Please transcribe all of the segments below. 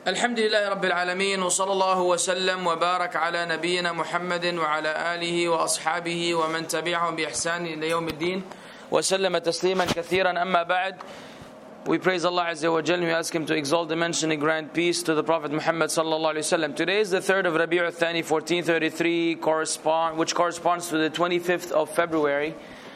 الحمد لله رب العالمين وصلى الله وسلم وبارك على نبينا محمد وعلى آله وأصحابه ومن تبعهم بإحسان إلى يوم الدين وسلم تسليما كثيرا. أما بعد, we praise Allah Azza wa Jal, we ask Him to exalt, dimension and grant peace to the Prophet Muhammad sallallahu alaihi wasallam. Today is the 3rd of Rabi' al-Thani 1433, which corresponds to the 25th of February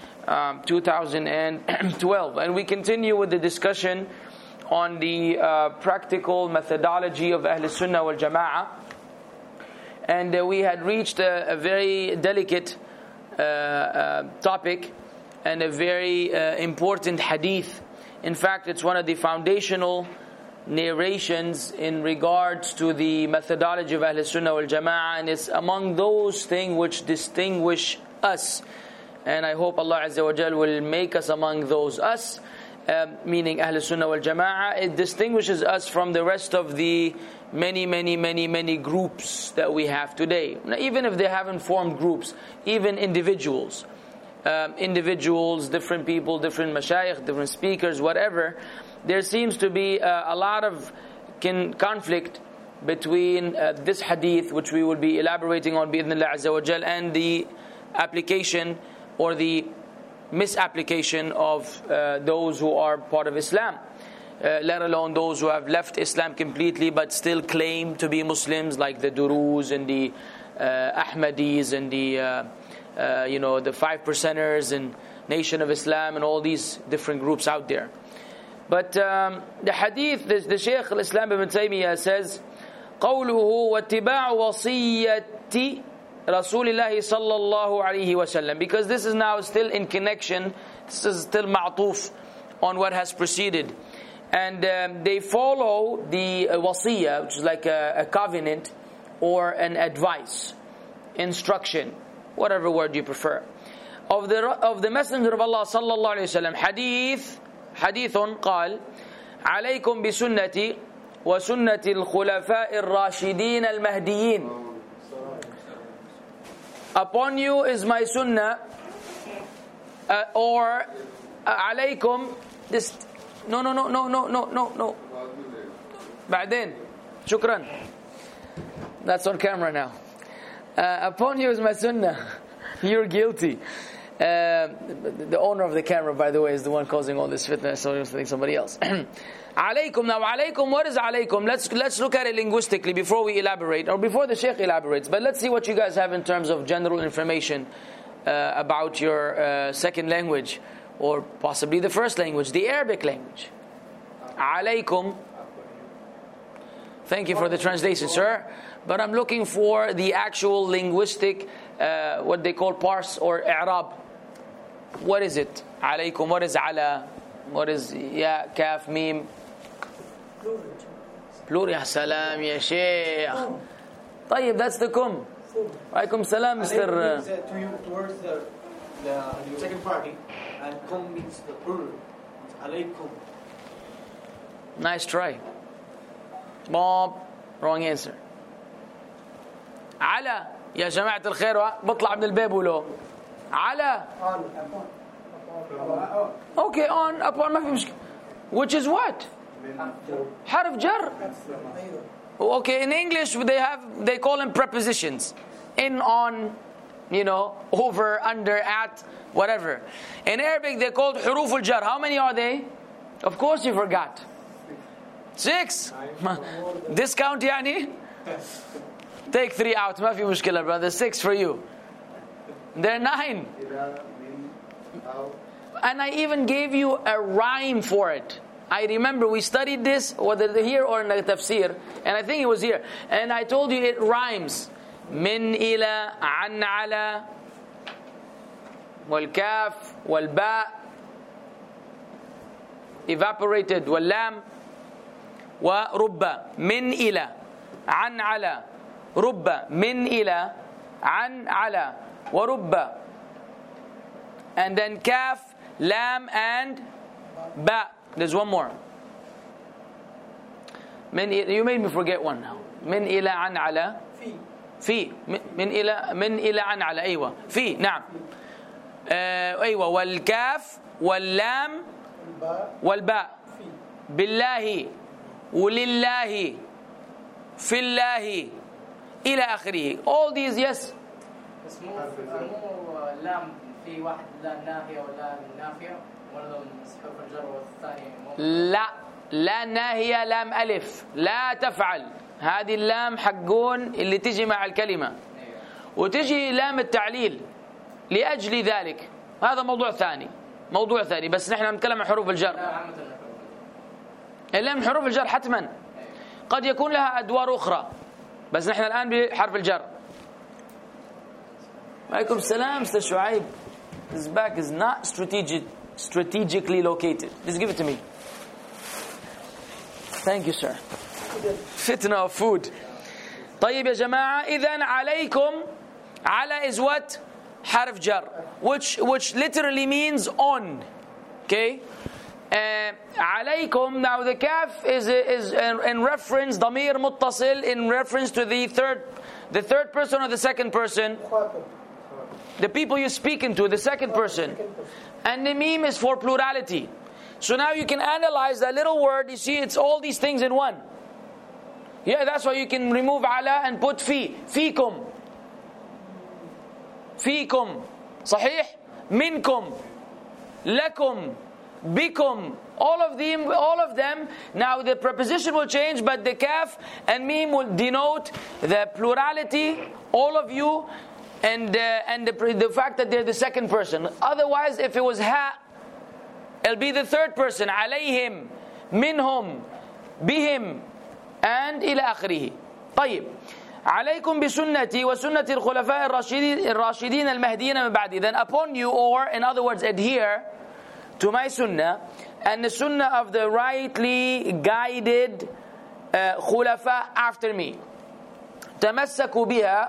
2012, and we continue with the discussion on the practical methodology of Ahl Sunnah wal Jama'ah. And we had reached a very delicate topic and a very important hadith. In fact, it's one of the foundational narrations in regards to the methodology of Ahl Sunnah wal Jama'ah, and it's among those things which distinguish us. And I hope Allah Azza wa Jal will make us among those us, meaning Ahl Sunnah wal Jama'ah. It distinguishes us from the rest of the many groups that we have today. Now, even if they haven't formed groups, even individuals, different people, different mashayikh, different speakers, whatever, there seems to be a lot of conflict between this hadith, which we will be elaborating on bi'idhnillah Azza wa Jal, and the application or the misapplication of those who are part of Islam, let alone those who have left Islam completely but still claim to be Muslims, like the Duruz and the Ahmadis and the the 5%ers and Nation of Islam and all these different groups out there. But the hadith, the Shaykh al-Islam ibn Taymiyyah says, قوله واتباع وصية Rasulullah sallallahu alayhi wasallam, because this is now still in connection, this is still ma'tuf on what has preceded, and they follow the wasiyah, which is like a covenant or an advice, instruction, whatever word you prefer, of the Messenger of Allah sallallahu alayhi wasallam. hadithun قال عليكم بسنتي وسنة الخلفاء الراشدين المهديين. Upon you is my sunnah, or alaykum. This no. بعدين. Shukran. That's on camera now. Upon you is my sunnah. You're guilty. The owner of the camera, by the way, is the one causing all this fitna, so I think somebody else. Alaykum. Now, alaykum, what is alaykum? Let's look at it linguistically before we elaborate, or before the Shaykh elaborates. But let's see what you guys have in terms of general information about your second language, or possibly the first language, the Arabic language. Alaykum. Thank you for the translation, sir. But I'm looking for the actual linguistic, what they call parse or i'rab. What is it? Alaykum. What is ala? What is ya, kaf, mim? Plural. Ya salam, ya shaykh. طيب, that's the kum. Alaykum salam, Mr. To you towards the second party, and kum means the plural. It's alaykum. Nice try. Bob, wrong answer. على يا جماعة الخير بطلع من الباب ولو على. Okay, on, upon, ما في مشكلة. Which is what? حرف جر. Okay, in English they call them prepositions. In, on, over, under, at, whatever. In Arabic they called حروف الجر. How many are they? Of course you forgot. 6. Discount يعني? Take 3 out. ما في مشكلة, brother. 6 for you. They're 9. And I even gave you a rhyme for it. I remember we studied this, whether here or in the tafsir, and I think it was here. And I told you it rhymes. من إلى عن على والكاف والباء evaporated واللام ورب من إلى عن على رب من إلى عن على ورب, and then kaf, lam, and ba. There's one more. You made me forget one now. من إلى عن على في من إلى عن على. أيوة في. نعم. أيوة. والكاف واللام والباء. بالله ولله في الله إلى آخره. All these, yes. بس مو لام في واحد لام ناهية ولا نافية ولا حرف الجر والثاني لا ناهية لام ألف. لا تفعل، هذه اللام حقون اللي تجي مع الكلمة، وتجي لام التعليل لأجل ذلك. هذا موضوع ثاني بس نحن نتكلم عن حروف الجر. اللام من حروف الجر حتما، قد يكون لها أدوار أخرى، بس نحن الآن بحرف الجر. عليكم السلام أستاذ شعيب. This bag is not strategically located. Just give it to me. Thank you, sir. Fitna of food. طيب يا جماعة، إذن عليكم، على is what? حرف جر, which literally means on. Okay? عليكم, now the kaf is in reference, ضمير متصل, in reference to the third person or the second person. The people you're speaking to, the second person. And the meme is for plurality. So now you can analyze that little word. You see, it's all these things in one. Yeah, that's why you can remove ala and put fi. Fikum. Fikum. Sahih? Minkum. Lakum. Bikum. All of them. Now the preposition will change, but the kaf and meme will denote the plurality, all of you, and the fact that they're the second person. Otherwise, if it was ha, it'll be the third person. Alayhim, minhum, bihim, and ila akhirih. طيب. عليكم بسنتي وسنة الخلفاء الراشدين المهديين من بعدي. Then upon you, or in other words, adhere to my sunnah and the sunnah of the rightly guided khulafa after me. تمسكوا بها.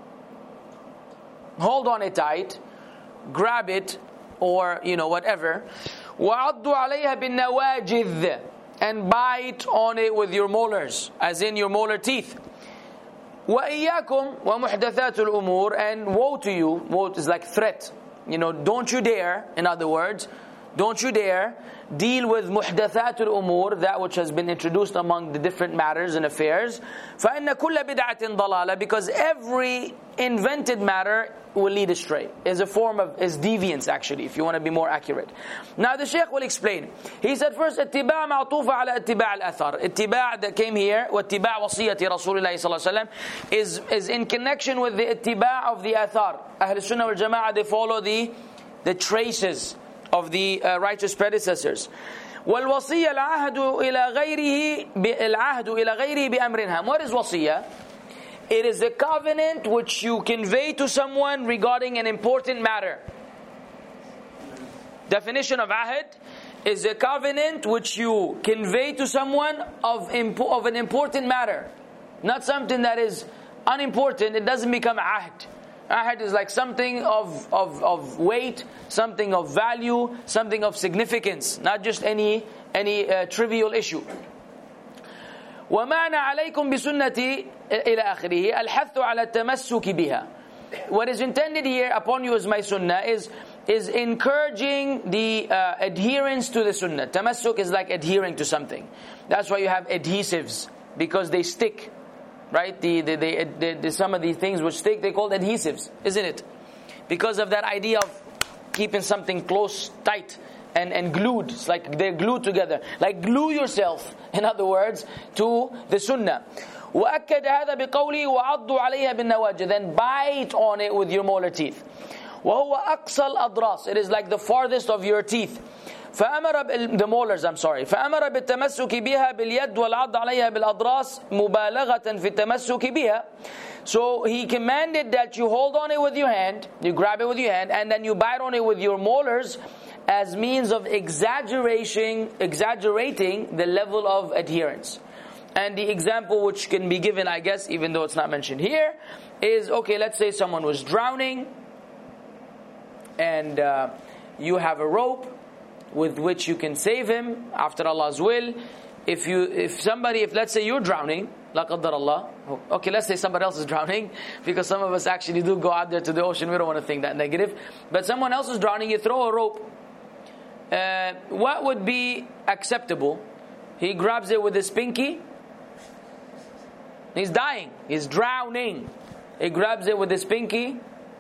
Hold on it tight, grab it, or whatever. وعضوا عليها بالنواجذ, and bite on it with your molars, as in your molar teeth. وإياكم ومحدثات الأمور, and woe to you. Woe is like threat. Don't you dare. In other words, don't you dare deal with محدثات الأمور, that which has been introduced among the different matters and affairs. فإن كل بدعة ضلالة, because every invented matter will lead astray. Is deviance, actually, if you want to be more accurate. Now the Shaykh will explain. He said first, اتباع معطوفة على اتباع الأثر. اتباع that came here, واتباع وصية رسول الله صلى الله عليه وسلم, is in connection with the اتباع of the athar. Ahl Sunnah wal Jama'ah, they follow the traces of the righteous predecessors. والوصية العهد إلى غيره بأمر هام. What is وصية? It is a covenant which you convey to someone regarding an important matter. Definition of ahad is a covenant which you convey to someone of an important matter. Not something that is unimportant. It doesn't become ahd. Ahad is like something of weight, something of value, something of significance, not just any trivial issue. وَمَعْنَا عَلَيْكُمْ بِسُنَّتِي إلى آخره الحث على التمسك بها. What is intended here upon you as my sunnah is encouraging the adherence to the sunnah. Tamassuk is like adhering to something. That's why you have adhesives, because they stick. Right? Some of these things which stick, they're called adhesives, isn't it? Because of that idea of keeping something close, tight, and glued. It's like they're glued together. Like glue yourself, in other words, to the sunnah. وَأَكَّدَ هَذَا بِقَوْلِهِ وَعَضُّوا عَلَيْهَا بِالنَّوَاجِذ. Then bite on it with your molar teeth. وَهُوَ أَقْصَى الْأَضْرَاسِ. It is like the farthest of your teeth. the molars, فأمر بالتمسك بها باليد والعض عليها بالأضراس مبالغة في التمسك بها. So he commanded that you hold on it with your hand, you grab it with your hand, and then you bite on it with your molars as means of exaggerating the level of adherence. And the example which can be given, I guess, even though it's not mentioned here, is, okay, let's say someone was drowning, and you have a rope with which you can save him after Allah's will. If let's say you're drowning, la qaddar Allah, okay, let's say somebody else is drowning, because some of us actually do go out there to the ocean, we don't want to think that negative, but someone else is drowning, you throw a rope, what would be acceptable? He grabs it with his pinky, He's dying. He's drowning. He grabs it with his pinky.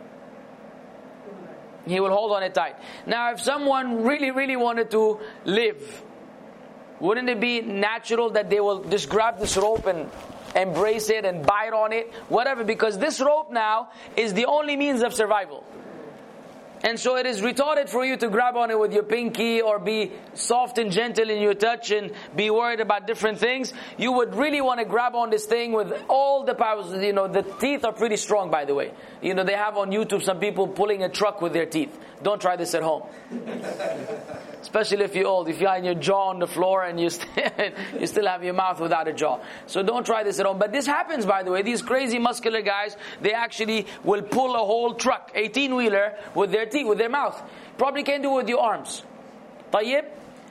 He will hold on it tight. Now, if someone really wanted to live, wouldn't it be natural that they will just grab this rope and embrace it and bite on it? Whatever, because this rope now is the only means of survival. And so it is retarded for you to grab on it with your pinky or be soft and gentle in your touch and be worried about different things. You would really want to grab on this thing with all the powers. The teeth are pretty strong, by the way. They have on YouTube some people pulling a truck with their teeth. Don't try this at home. Especially if you're old. If you have your jaw on the floor and you still have your mouth without a jaw. So don't try this at home. But this happens, by the way. These crazy muscular guys, they actually will pull a whole truck, 18-wheeler, with their teeth, with their mouth. Probably can't do it with your arms. طيب?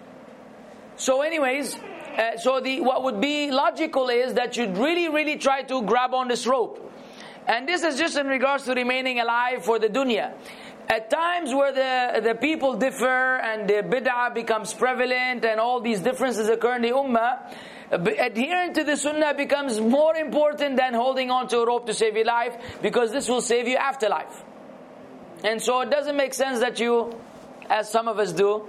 So anyways, what would be logical is that you'd really try to grab on this rope. And this is just in regards to remaining alive for the dunya. At times where the people differ and the bid'ah becomes prevalent and all these differences occur in the ummah, adhering to the sunnah becomes more important than holding on to a rope to save your life, because this will save you afterlife. And so it doesn't make sense that you, as some of us do,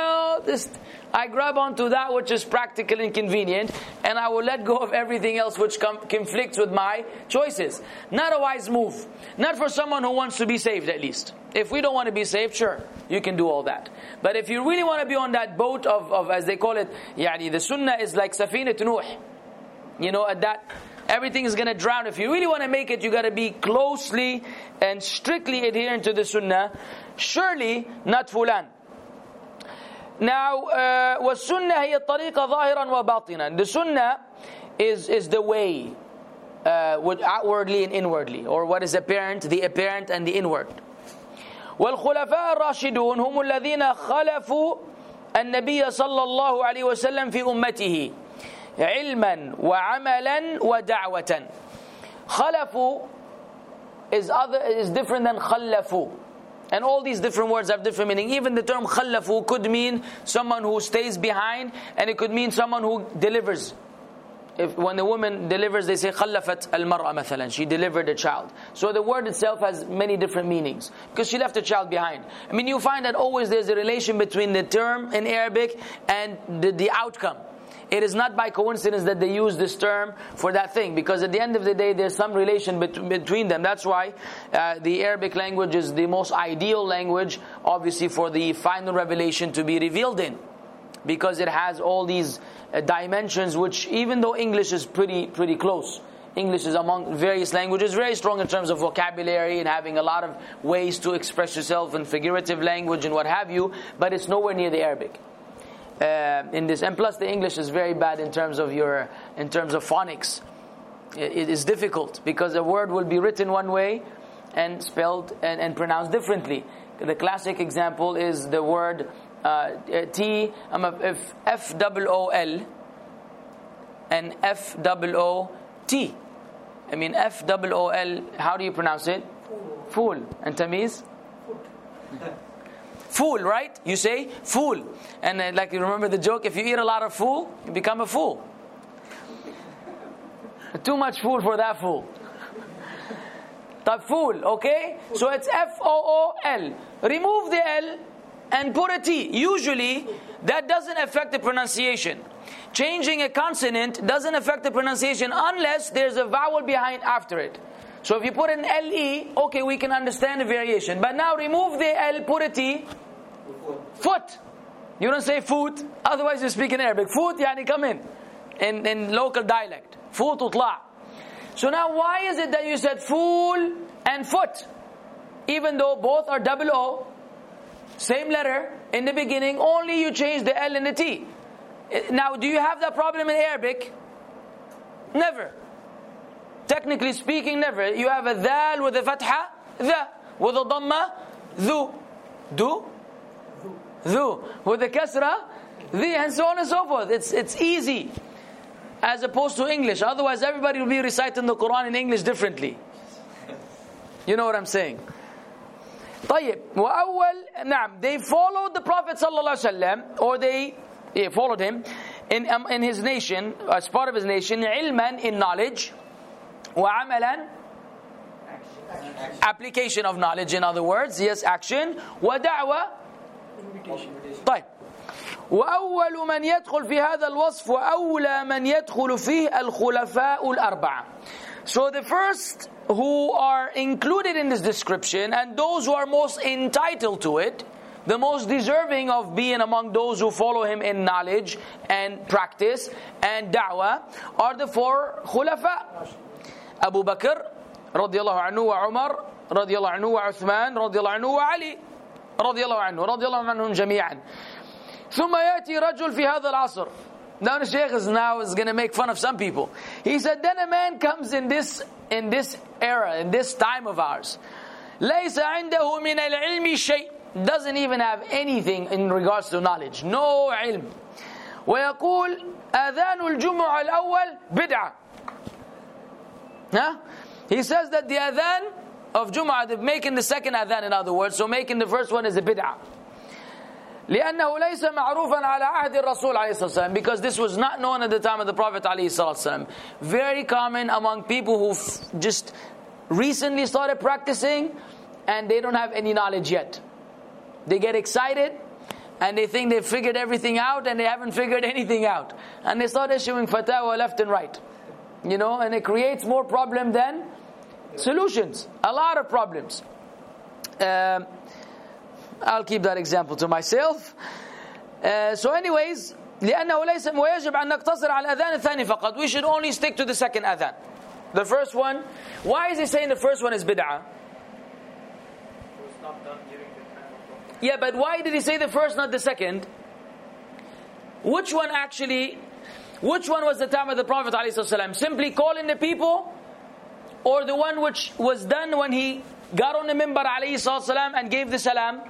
I grab onto that which is practical and convenient, and I will let go of everything else which conflicts with my choices. Not a wise move. Not for someone who wants to be saved, at least. If we don't want to be saved, sure, you can do all that. But if you really want to be on that boat of as they call it, the sunnah is like Safinat Nuh. At that, everything is going to drown. If you really want to make it, you got to be closely and strictly adherent to the sunnah. Surely not fulan. Now, وَالسُّنَّةِ هِيَ الطَّرِيقَ ظَاهِرًا وَبَاطِنًا. The sunnah is the way, outwardly and inwardly, or what is apparent, the apparent and the inward. وَالْخُلَفَاء الرَّاشِدُونَ هُمُ الَّذِينَ خَلَفُوا النَّبِيَّ صَلَّى اللَّهُ عَلَيْهِ وَسَلَّمْ فِي أُمَّتِهِ عِلْمًا وَعَمَلًا وَدَعْوَةً. خَلَفُوا is different than خَلَّفُوا. And all these different words have different meaning. Even the term khallafu could mean someone who stays behind, and it could mean someone who delivers. When the woman delivers, they say khallafat al-mar'a mathalan. She delivered a child. So the word itself has many different meanings, because she left a child behind. You find that always there's a relation between the term in Arabic and the outcome. It is not by coincidence that they use this term for that thing, because at the end of the day there's some relation between them. That's why the Arabic language is the most ideal language, obviously, for the final revelation to be revealed in, because it has all these dimensions which, even though English is pretty close, English is among various languages very strong in terms of vocabulary and having a lot of ways to express yourself in figurative language and what have you, but it's nowhere near the Arabic. In this, and plus the English is very bad in terms of phonics. It is difficult, because a word will be written one way and spelled and pronounced differently. The classic example is the word F-O-O-L and F-O-O-T. F-O-O-L, how do you pronounce it? Fool. And Tamiz? Fool, right? You say fool. And you remember the joke, if you eat a lot of fool, you become a fool. Too much fool for that fool. Fool, okay? So it's F-O-O-L. Remove the L and put a T. Usually, that doesn't affect the pronunciation. Changing a consonant doesn't affect the pronunciation unless there's a vowel behind after it. So if you put an L-E, okay, we can understand the variation. But now remove the L, put a T. Foot. You don't say foot, otherwise you speak in Arabic. Foot, come in local dialect. Foot utla. So now why is it that you said fool and foot? Even though both are double O, same letter in the beginning, only you change the L and the T. Now, do you have that problem in Arabic? Never. Technically speaking, never. You have a dhal with a fatha, the. With a dhamma, dhu. Do? Dhu. With a kasra, the, and so on and so forth. It's easy. As opposed to English. Otherwise, everybody will be reciting the Quran in English differently. You know what I'm saying? طيب. وأول, نعم, they followed the Prophet ﷺ, or they followed him in his nation, as part of his nation, ilman, in knowledge, وعملا, application of knowledge, in other words, yes, action. ودعوة, طيب. وأول من يدخل في هذا الوصف وأولى من يدخل فيه الخلفاء الأربعة. So the first who are included in this description, and those who are most entitled to it, the most deserving of being among those who follow him in knowledge and practice and da'wah, are the four khulafa. Abu Bakr radiyallahu anhu, wa Umar radiyallahu anhu, wa Uthman radiyallahu anhu, wa Ali radiyallahu anhu, radiyallahu anhum jami'an. ثم يأتي رجل في هذا العصر. Now the Shaykh is going to make fun of some people. He said, then a man comes in this era, in this time of ours. ليس عنده من العلم شيء. Doesn't even have anything in regards to knowledge. No علم. ويقول أذان الجمعة الأول بدعة. He says that the adhan of Jum'ah, they're making the second adhan, in other words, so making the first one is a bid'ah. لأنه ليس معروفا على عهد الرسول عليه الصلاة والسلام, because this was not known at the time of the Prophet عليه الصلاة والسلام. Very common among people who just recently started practicing and they don't have any knowledge yet. They get excited and they think they've figured everything out and they haven't figured anything out. And they start issuing fatwa left and right. And it creates more problem than solutions. A lot of problems. I'll keep that example to myself. So anyways, لأنه ليس ويجب أن نقتصر على الأذان الثاني فقط. We should only stick to the second adhan. The first one, why is he saying the first one is bid'ah? Yeah, but why did he say the first, not the second? Which one was the time of the Prophet ﷺ? Simply calling the people, or the one which was done when he got on the minbar ﷺ and gave the salam?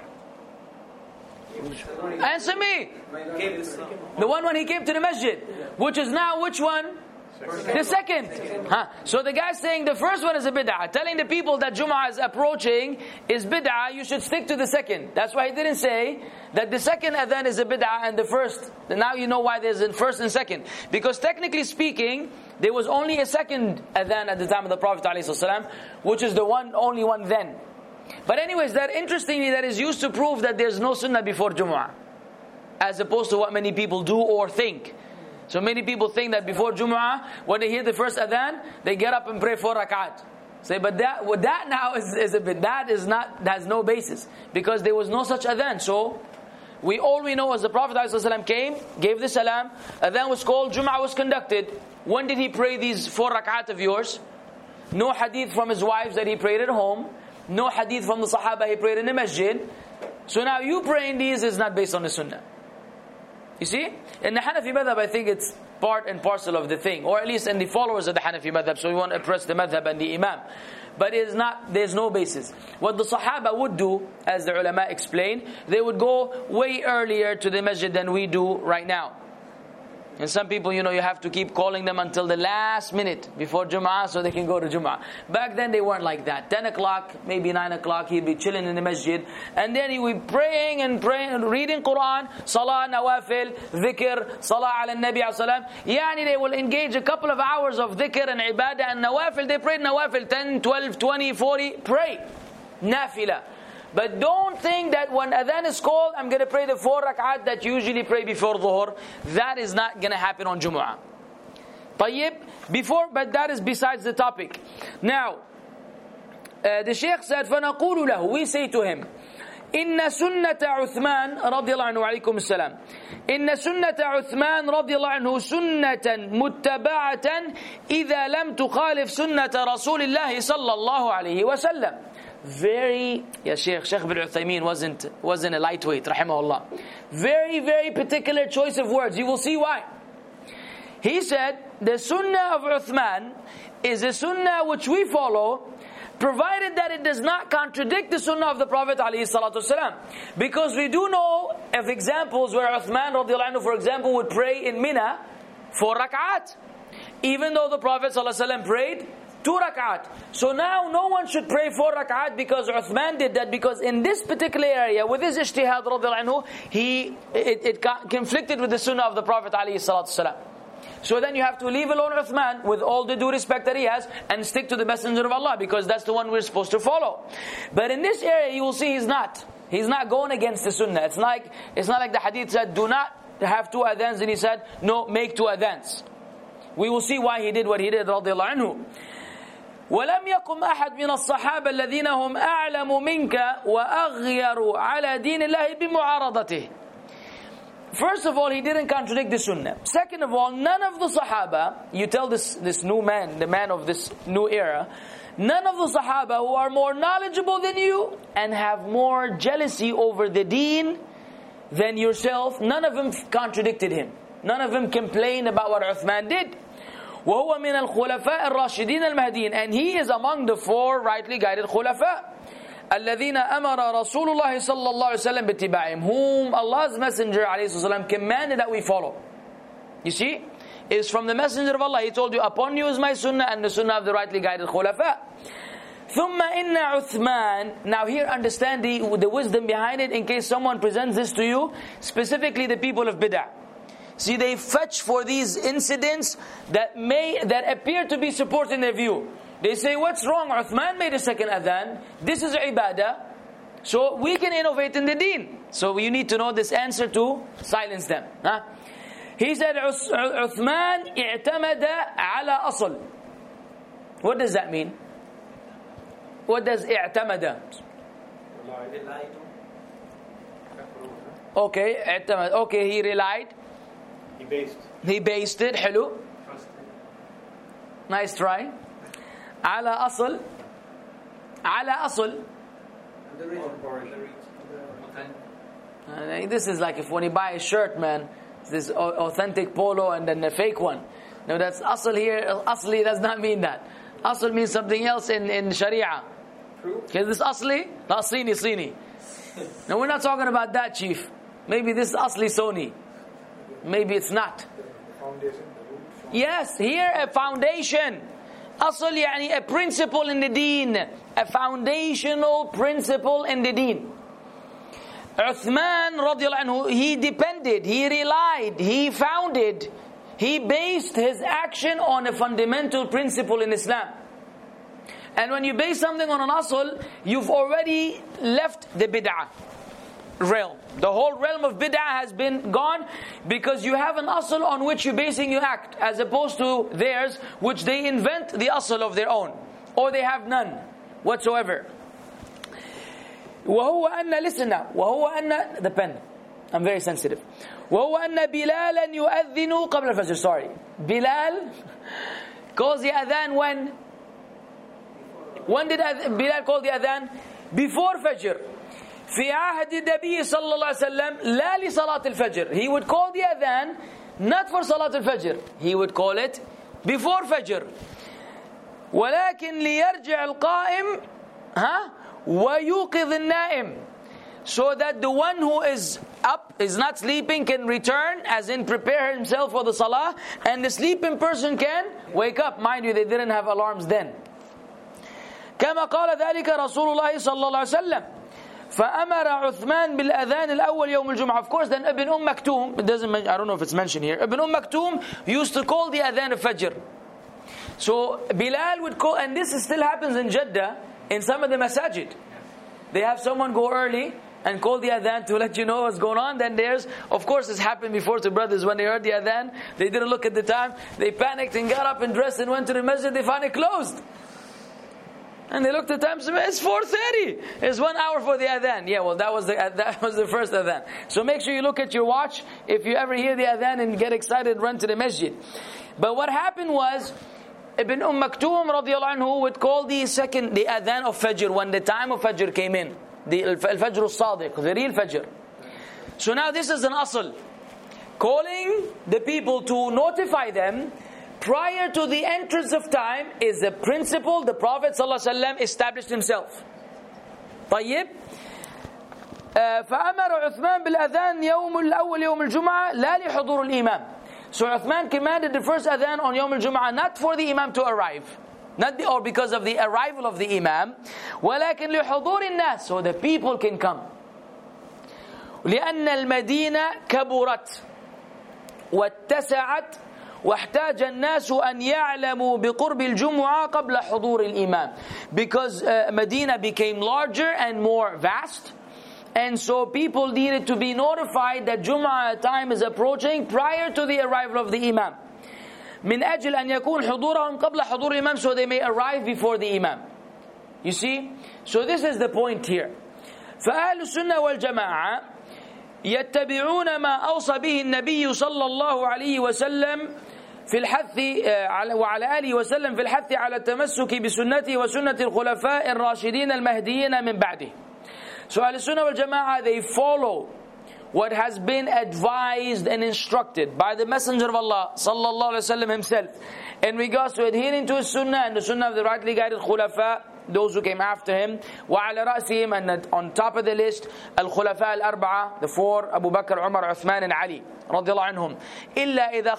Answer me. The one when he came to the masjid, which is now which one? The second. So the guy saying the first one is a bid'ah, telling the people that Jum'ah is approaching is bid'ah, you should stick to the second. That's why he didn't say that the second adhan is a bid'ah and the first. Now you know why there's a first and second. Because technically speaking, there was only a second adhan at the time of the Prophet ﷺ, which is the only one then. But anyways, that interestingly, that is used to prove that there's no sunnah before Jumu'ah, as opposed to what many people do or think. So many people think that before Jumu'ah, when they hear the first adhan, they get up and pray 4 rak'at. Say, but that now is a bit, that has no basis, because there was no such adhan. So all we know is the Prophet ﷺ came, gave the salam, adhan was called, Jumu'ah was conducted. When did he pray these 4 rak'at of yours? No hadith from his wives that he prayed at home. No hadith from the Sahaba he prayed in the masjid. So now you praying these is not based on the sunnah. You see? In the Hanafi madhab, I think it's part and parcel of the thing. Or at least in the followers of the Hanafi madhab. So we won't oppress the madhab and the imam. But there's no basis. What the Sahaba would do, as the ulama explained, they would go way earlier to the masjid than we do right now. And some people, you have to keep calling them until the last minute before Jum'ah so they can go to Jum'ah. Back then they weren't like that. 10 o'clock, maybe 9 o'clock, he'd be chilling in the masjid. And then he would be praying and reading Quran, Salah, Nawafil, Dhikr, Salah ala Nabi ﷺ. Yani they will engage a couple of hours of Dhikr and Ibadah and Nawafil. They prayed Nawafil 10, 12, 20, 40. Pray. Nafila. But don't think that when adhan is called, I'm going to pray the 4 rak'at that you usually pray before dhuhr. That is not going to happen on Jumu'ah. But that is besides the topic. Now, the Shaykh said, فَنَقُولُ لَهُ, we say to him, إِنَّ سُنَّةَ عُثْمَانَ رَضِيَ اللَّهُ عَنْهُ وَعَلَيْكُمُ السَّلَامُ إِنَّ سُنَّةَ عُثْمَانَ رَضِيَ اللَّهُ عَنْهُ سُنَّةً مُتَّبَعَةً إِذَا لَمْ تُخَالِفْ سُنَّةَ رَسُولِ اللَّهِ صَلَّى اللَّهُ عَلَيْهِ وَسَلَّمَ. Sheikh bin Uthaymeen wasn't a lightweight, rahimahullah. Very, very particular choice of words. You will see why. He said, the sunnah of Uthman is a sunnah which we follow, provided that it does not contradict the sunnah of the Prophet ﷺ. Because we do know of examples where Uthman radiallahu anhu, for example, would pray in Mina 4 rak'at, even though the Prophet ﷺ prayed 2 rak'at. So now no one should pray 4 rak'at because Uthman did that, because in this particular area, with his ijtihad radiallahu anhu, it conflicted with the sunnah of the Prophet ﷺ. So then you have to leave alone Uthman with all the due respect that he has and stick to the Messenger of Allah, because that's the one we're supposed to follow. But in this area you will see he's not going against the sunnah. It's not like the hadith said, do not have 2 adhans, and he said, no, make 2 adhans. We will see why he did what he did, radiallahu anhu. وَلَمْ يَقُمْ أَحَدْ مِنَ الصَّحَابَةِ الَّذِينَ هُمْ أَعْلَمُ مِنْكَ وَأَغْيَرُ عَلَى دِينِ اللَّهِ بِمُعَارَضَتِهِ. First of all, he didn't contradict the sunnah. Second of all, none of the Sahaba, you tell this new man, the man of this new era, none of the Sahaba who are more knowledgeable than you and have more jealousy over the deen than yourself, none of them contradicted him. None of them complained about what Uthman did. وَهُوَ مِنَ الْخُلَفَاءِ الرَّاشِدِينَ الْمَهْدِيِّينَ, and he is among the 4 rightly guided khulafa. الَّذِينَ أَمَرَ رَسُولُ اللَّهِ صَلَّى اللَّهُ عَلَيْهِ وسلم بِاتِّبَاعِهِمْ, whom Allah's Messenger ﷺ commanded that we follow. You see, it's from the Messenger of Allah. He told you, upon you is my sunnah and the sunnah of the rightly guided khulafa. ثُمَّ إِنَّ عُثْمَانَ. Now here understand the wisdom behind it in case someone presents this to you, specifically the people of bid'ah. See, they fetch for these incidents that appear to be supporting their view. They say, what's wrong? Uthman made a second adhan. This is ibadah. So we can innovate in the deen. So you need to know this answer to silence them. He said, Uthman i'tamada ala asl. What does that mean? What does i'tamada? Okay, he relied. He based it. Hello. Nice try. Ala asl. This is like if when you buy a shirt, man, this authentic polo and then a fake one. No, that's asl here. Asli does not mean that. Asl means something else in Sharia. Okay, this asli? Not Sini. No, we're not talking about that, Chief. Maybe this is asli Sony. Maybe it's not. Yes, here a foundation. Asl yani a principle in the deen. A foundational principle in the deen. Uthman radiallahu anhu, he depended, he relied, he founded, he based his action on a fundamental principle in Islam. And when you base something on an asl, you've already left the bid'ah realm. The whole realm of bid'ah has been gone because you have an asl on which you're basing your act, as opposed to theirs, which they invent the asl of their own, or they have none whatsoever. وهو أن, listen now, وهو أن, the pen, I'm very sensitive. وهو أن بلالا يؤذن قبل الفجر. Sorry, Bilal calls the adhan when? When did Bilal call the adhan? Before Fajr. في عهد النبي صلى الله عليه وسلم لا لصلاة الفجر. He would call the adhan not for Salat al-Fajr. He would call it before Fajr. ولكن ليرجع القائم ويوقظ النائم, so that the one who is up, is not sleeping, can return, as in prepare himself for the salah, and the sleeping person can wake up. Mind you, they didn't have alarms then. كما قال ذلك رسول الله صلى الله عليه وسلم فأمر عثمان بالأذان الأول يوم الجمعة. Of course, then Ibn Maktoum, it doesn't, I don't know if it's mentioned here, Ibn Maktoum used to call the adhan of Fajr. So Bilal would call, and this still happens in Jeddah, in some of the masajid. They have someone go early and call the adhan to let you know what's going on. Then there's, of course, this happened before to brothers. When they heard the adhan, they didn't look at the time. They panicked and got up and dressed and went to the masjid. They found it closed. And they looked at the time, so it's 4:30. It's 1 hour for the adhan. Yeah, well, that was the first adhan. So make sure you look at your watch. If you ever hear the adhan and get excited, run to the masjid. But what happened was, Ibn Maktoum radiallahu anhu would call the adhan of Fajr when the time of Fajr came in. The Al-Fajr al-Sadiq, the real Fajr. So now this is an asl. Calling the people to notify them prior to the entrance of time is a principle the Prophet ﷺ established himself. طيب. فأمر عثمان بالأذان يوم الأول يوم الجمعة لا لحضور الإمام. So Uthman commanded the first adhan on Yawm al-Jum'ah not for the Imam to arrive, or because of the arrival of the Imam, ولكن لحضور الناس, so the people can come. لأن المدينة كبرت واتسعت واحتاج الناس أن يعلموا بقرب الجمعة قبل حضور الإمام. Because Medina became larger and more vast, and so people needed to be notified that Jum'ah time is approaching prior to the arrival of the Imam. من أجل أن يكون حضورهم قبل حضور الإمام, so they may arrive before the Imam. You see? So this is the point here. فأهل السنة والجماعة يتبعون ما أوصى به النبي صلى الله عليه وسلم في الحث وعلى آله وسلم في الحث على التمسك بسنته وسنة الخلفاء الراشدين المهديين من بعده. So Ahl Sunnah wal Jama'ah, they follow what has been advised and instructed by the Messenger of Allah sallallahu alaihi wasallam himself in regards to adhering to his sunnah and the sunnah of the rightly guided khulafa, those who came after him. وعلى رأسهم, and on top of the list, الخلفاء الأربعة, the four, Abu Bakr, Umar, Uthman and Ali رضي الله عنهم. إلا إذا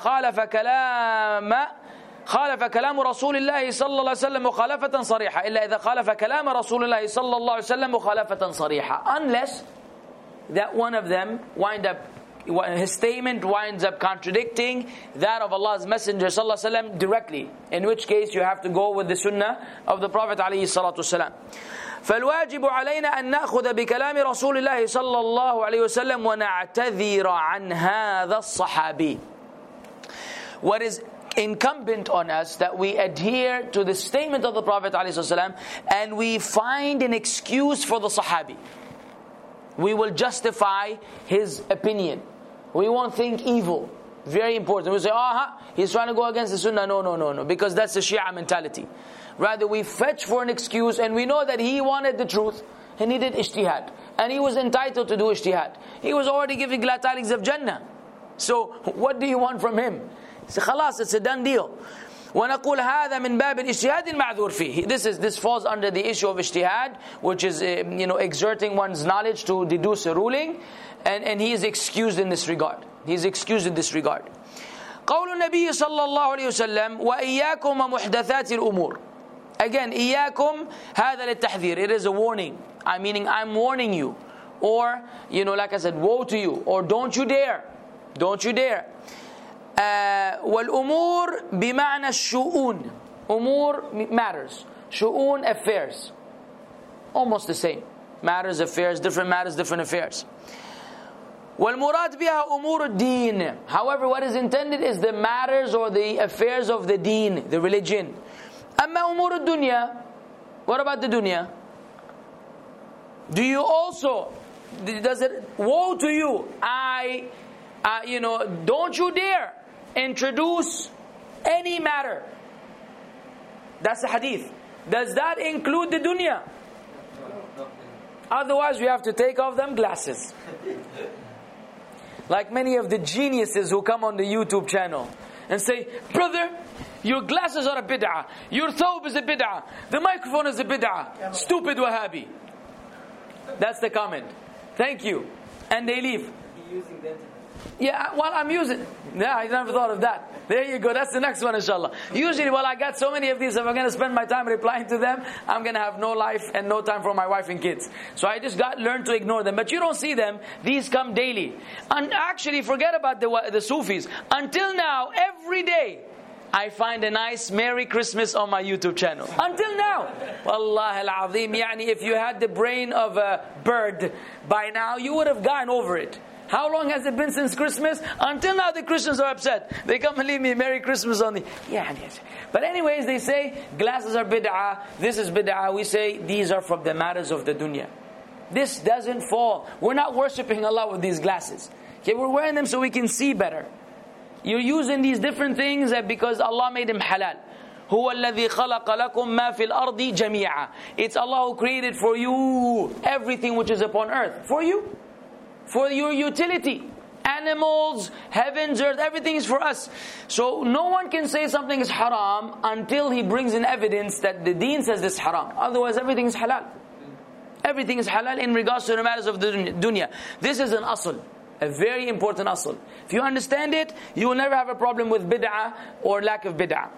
خالف كلام رسول الله صلى الله عليه وسلم مخالفة صريحة. إلا إذا خالف كلام رسول الله صلى الله عليه وسلم مخالفة صريحة. Unless that one of them his statement winds up contradicting that of Allah's Messenger صلى الله عليه وسلم directly, in which case you have to go with the sunnah of the Prophet عليه الصلاة والسلام. فالواجب علينا أن نأخذ بكلام رسول الله صلى الله عليه وسلم ونعتذر عن هذا الصحابي. What is incumbent on us, that we adhere to the statement of the Prophet ﷺ, and we find an excuse for the Sahabi. We will justify his opinion. We won't think evil. Very important. We say, he's trying to go against the Sunnah. No. Because that's the Shia mentality. Rather, we fetch for an excuse, and we know that he wanted the truth, and he did ijtihad. And he was entitled to do ijtihad. He was already giving glatalics of Jannah. So, what do you want from him? So, خلاص, it's a done deal. ونقول هذا من باب الاجتهاد المعذور فيه. This falls under the issue of ijtihad, which is exerting one's knowledge to deduce a ruling, and he is excused in this regard. He is excused in this regard. قول النبي صلى الله عليه وسلم وإياكم ومحدثات الأمور. Again, إياكم هذا للتحذير. It is a warning. Meaning I'm warning you, or like I said, woe to you, or don't you dare. والأمور بمعنى الشؤون. أمور matters, شؤون affairs, almost the same. Matters, affairs, different matters, different affairs. والمراد بها أمور الدين. However, what is intended is the matters or the affairs of the deen, the religion. أما أمور الدنيا, what about the dunya? Do you also, does it, woe to you, don't you dare introduce any matter. That's the hadith. Does that include the dunya? Otherwise we have to take off them glasses. Like many of the geniuses who come on the YouTube channel and say, brother, your glasses are a bid'ah, your thawb is a bid'ah, the microphone is a bid'ah, stupid Wahhabi. That's the comment. Thank you. And they leave. Using them. Yeah, well, I'm using. Yeah, I never thought of that. There you go. That's the next one, inshallah. Usually, I got so many of these. If I'm going to spend my time replying to them, I'm going to have no life and no time for my wife and kids. So I just learned to ignore them. But you don't see them. These come daily. And actually, forget about the Sufis. Until now, every day, I find a nice Merry Christmas on my YouTube channel. Until now. Wallahi al-azim. If you had the brain of a bird, by now, you would have gone over it. How long has it been since Christmas? Until now the Christians are upset. They come and leave me Merry Christmas on the... But anyways, they say glasses are bid'ah, this is bid'ah. We say these are from the matters of the dunya. This doesn't fall. We're not worshipping Allah with these glasses. Okay, we're wearing them so we can see better. You're using these different things because Allah made them halal. هو الذي خلق لكم ما في الأرض جميعا. It's Allah who created for you everything which is upon earth. For you. For your utility. Animals, heavens, earth, everything is for us. So no one can say something is haram until he brings in evidence that the deen says this is haram. Otherwise everything is halal. Everything is halal in regards to the matters of the dunya. This is an asl. A very important asl. If you understand it, you will never have a problem with bid'ah or lack of bid'ah.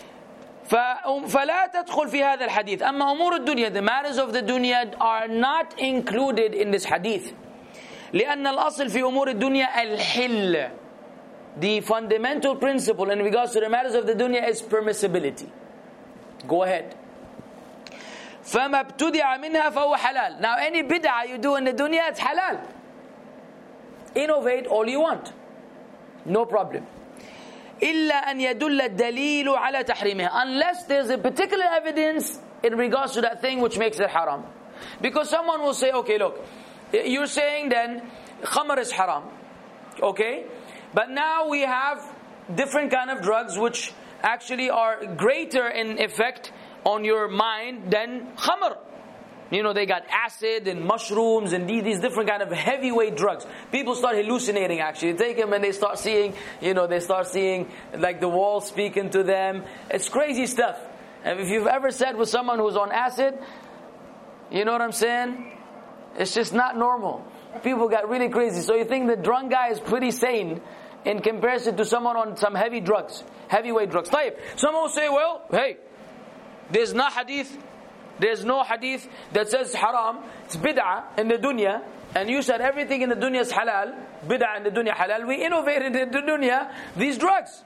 فلا تدخل في هذا الحديث. أما أمور الدنيا, the matters of the dunya are not included in this hadith. لأن الأصل في أمور الدنيا الحل. the fundamental principle in regards to the matters of the dunya is permissibility. Go ahead. فَمَا ابْتُدِعَ مِنْهَا فَهُوَ حَلَال. Now any bid'ah you do in the dunya, it's halal. Innovate all you want. No problem. إِلَّا أَنْ يَدُلَّ الدَّلِيلُ عَلَى تَحْرِيمِهَا. Unless there's a particular evidence in regards to that thing which makes it haram. Because someone will say, okay, look, you're saying then khamr is haram. Okay? But now we have different kind of drugs which actually are greater in effect on your mind than khamr. You know, they got acid and mushrooms and these different kind of heavyweight drugs. People start hallucinating actually. They take them and they start seeing, like the walls speaking to them. It's crazy stuff. And if you've ever said with someone who's on acid, you know what I'm saying? It's just not normal. People got really crazy. So you think the drunk guy is pretty sane in comparison to someone on some heavyweight drugs. طيب. Someone will say, well, hey, there's no hadith that says haram. It's bid'ah in the dunya. And you said everything in the dunya is halal. Bid'ah in the dunya halal. We innovated in the dunya these drugs.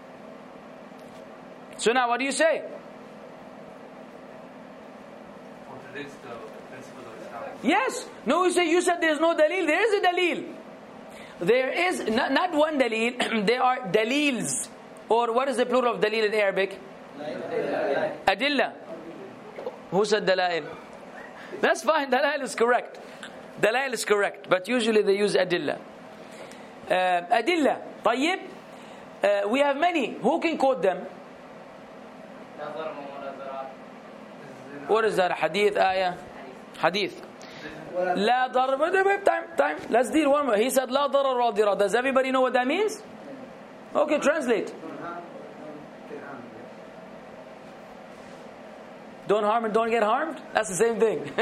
So now what do you say? Contradicts the principle of Islam. Yes. No, you said there's no dalil. There is a dalil. There is not one dalil. There are dalils. Or what is the plural of dalil in Arabic? Adilla. Who said dalail? That's fine. Dalail is correct. Dalail is correct. But usually they use adilla. Adilla. طيب. We have many. Who can quote them? What is that? Hadith, ayah? Hadith. لا ضرر. Time. Let's deal one more. He said لا ضرر ولا ضرار. Does everybody know what that means? Okay, translate. Don't harm and don't get harmed? That's the same thing.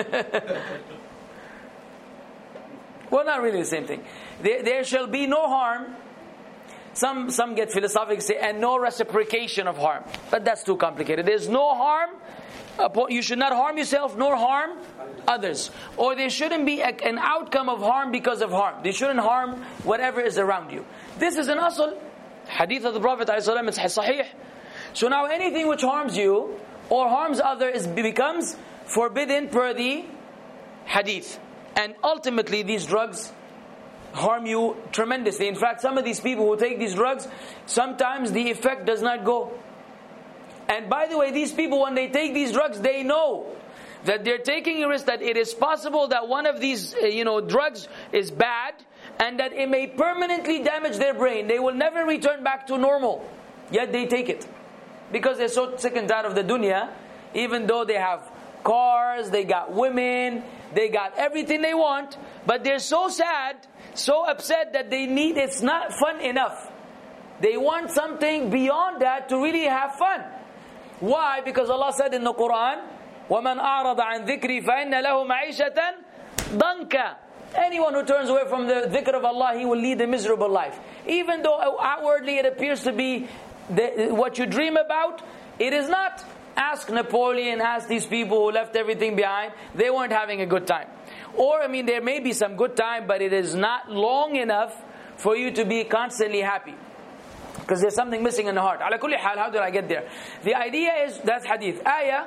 Well, not really the same thing. There shall be no harm. Some get philosophic, say, and no reciprocation of harm. But that's too complicated. There's no harm. You should not harm yourself nor harm others. Or there shouldn't be an outcome of harm because of harm. They shouldn't harm whatever is around you. This is an asl. Hadith of the Prophet ﷺ, it's sahih. So now anything which harms you or harms others becomes forbidden per the hadith. And ultimately these drugs harm you tremendously. In fact, some of these people who take these drugs, sometimes the effect does not go. And by the way, these people, when they take these drugs, they know that they're taking a risk that it is possible that one of these drugs is bad and that it may permanently damage their brain. They will never return back to normal. Yet they take it. Because they're so sick and tired of the dunya, even though they have cars, they got women, they got everything they want, but they're so sad, so upset that it's not fun enough. They want something beyond that to really have fun. Why? Because Allah said in the Quran, وَمَنْ أَعْرَضَ عَنْ ذِكْرِي فَإِنَّ لَهُ مَعِيشَةً ضَنْكَ. Anyone who turns away from the dhikr of Allah, he will lead a miserable life. Even though outwardly it appears to be what you dream about, it is not. Ask Napoleon, ask these people who left everything behind. They weren't having a good time. Or, there may be some good time, but it is not long enough for you to be constantly happy. Because there's something missing in the heart. Ala kulli hal, how did I get there? The idea is, that's hadith. Ayah,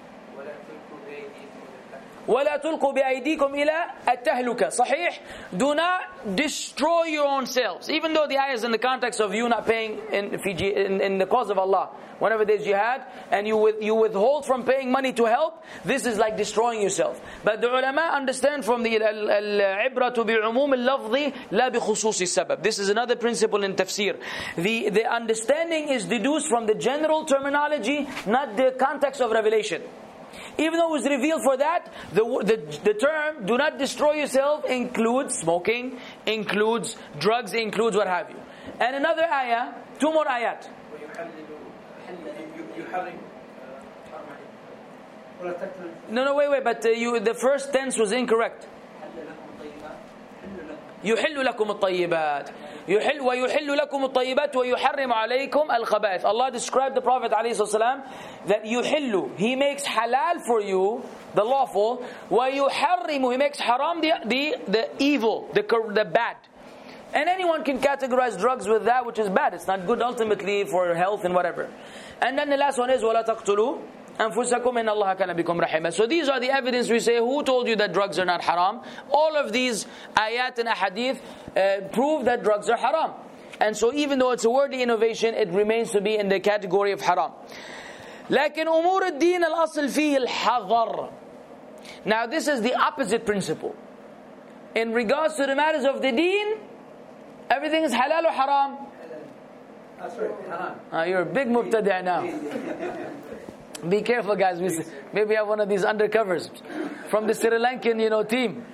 وَلَا تُلْقُوا بِأَيْدِيكُمْ إِلَىٰ التَّهْلُكَةِ. Sahih. Do not destroy your own selves. Even though the ayah is in the context of you not paying in the cause of Allah. Whenever there's jihad and you withhold from paying money to help, this is like destroying yourself. But the ulama understand from the العبرة بعموم اللفظ لا بخصوص السبب. This is another principle in tafsir. The understanding is deduced from the general terminology, not the context of revelation. Even though it was revealed for that, the term "do not destroy yourself" includes smoking, includes drugs, includes what have you. And another ayah, two more ayat. No, wait. But the first tense was incorrect. يحل لكم الطيبات ويحل لكم الطيبات ويحرم عليكم الخبائث. Allah described the Prophet ﷺ that يحل, he makes halal for you the lawful, ويحرم, he makes haram the evil, the bad. And anyone can categorize drugs with that, which is bad. It's not good ultimately for health and whatever. And then the last one is وَلَا تَقْتُلُوا أَنفُسَكُمْ إِنَّ اللَّهَ كَانَ بِكُمْ رَحِيمًا. So these are the evidence we say, who told you that drugs are not haram? All of these ayat and ahadith prove that drugs are haram. And so even though it's a worldly innovation, it remains to be in the category of haram. لكن أمور الدين الأصل فيه الحذر. Now this is the opposite principle. In regards to the matters of the deen, everything is halal or haram? That's right. You're a big mubtadi' now. Be careful, guys. Maybe we have one of these undercovers from the Sri Lankan, team.